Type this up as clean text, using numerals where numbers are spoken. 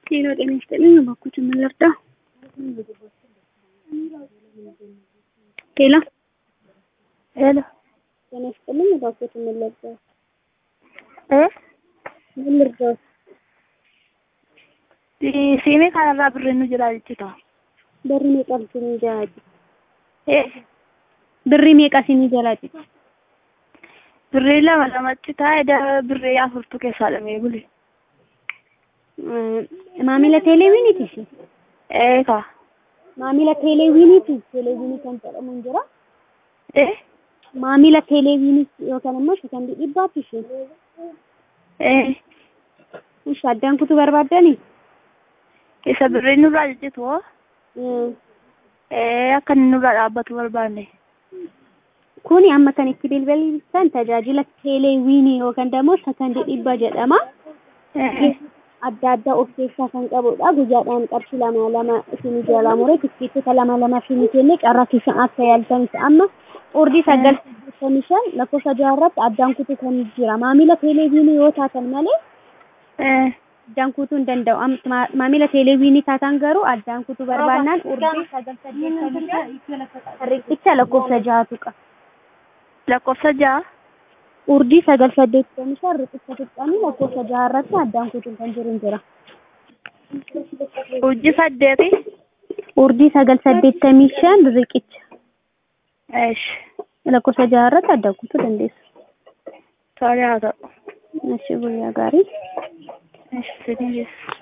Quiero que me esté no escucho mal harta. Hello. Hello. Can I spell it? Bakit mallarta? Eh? Mallarta. Siimii kanarraa birriin nu jira jechuudha. Birri meeqa isinii jalaati? Birrii Meeqa isinii jalaati? lama lamatti taa'ee birrii afurtu keessaa dhamee bule. Maamila teeleewwiniiti ishee? Ka. Maamila teeleewwiniiti. Teeleewwinii kan jedhamu hin jira? Maamila teeleewwinii yookaan immoo sekondii dhibbaatti ishee? Ishi addaan kutuu barbaaddanii? Isa birriin nurraa jijjitu hoo? Akka inni nurraa dhaabbatu barbaanne. Kuni amma kan itti bilbilan tajaajila teeleewwinii yookaan immoo sekondii dhibba jedhama. Adda addaa of keessaa kan qabudha. Guyyaadhaan qarshii lama isinii jalaa muree tikkeettota lama isinii kennee carraa keessan akka yaaltanis amma ordii 985 lakkoofsa 6 irratti addaan kutuu kan jira. Maamila teeleewwinii yoo taatan malee addaan kutuu hin danda'u. Maamila teeleewwinii taatan garuu addaan kutuu barbaannaan ordii 985 riqicha lakkoofsa 6 tuqa. Lakkoofsa 6? Urdii 985 riqicha tuqanii lakkoofsa 6 irratti addaan kutuu kan jiru hin jira. Urjii 8? Urdii 985 riqicha. Lakkoofsa 6 irratti addaan kutuu dandeessu. Tole haa ta'u. Guyyaa gaarii. Sinii